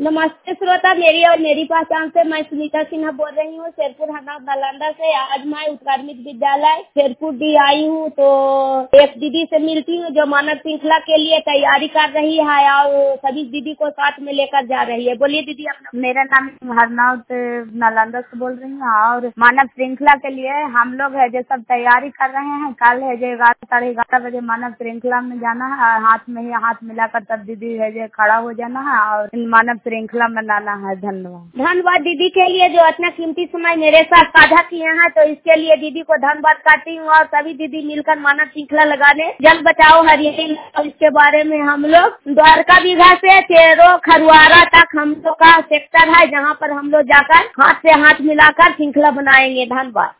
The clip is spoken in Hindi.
नमस्ते श्रोता, मेरी और मेरी पहचान से मैं सुनीता सिन्हा बोल रही हूँ, शेरपुर नालंदा से। आज मैं उत्क्रमित विद्यालय शेरपुर डी आई हूँ। तो एक दीदी से मिलती हूँ जो मानव श्रृंखला के लिए तैयारी कर रही है और सभी दीदी को साथ में लेकर जा रही है। बोलिए दीदी अपना। मेरा नाम हरनाथ नालंदा से बोल रही हूँ और मानव श्रृंखला के लिए हम लोग है जो सब तैयारी कर रहे हैं। कल है जो 11:30 मानव श्रृंखला में जाना है। हाथ में ही हाथ मिलाकर तब दीदी है जो खड़ा हो जाना है और मानव श्रृंखला मनाना है। धन्यवाद दीदी के लिए जो इतना कीमती समय मेरे साथ साझा किए हैं। तो इसके लिए दीदी को धन्यवाद करती हूँ और सभी दीदी मिलकर मानव श्रृंखला लगाने जल बचाओ हरियाली। और इसके बारे में हम लोग द्वारका बीघा से चेरो खरुआरा तक हम लोग का सेक्टर है जहाँ पर हम लोग जाकर हाथ से हाथ मिलाकर श्रृंखला बनाएंगे। धन्यवाद।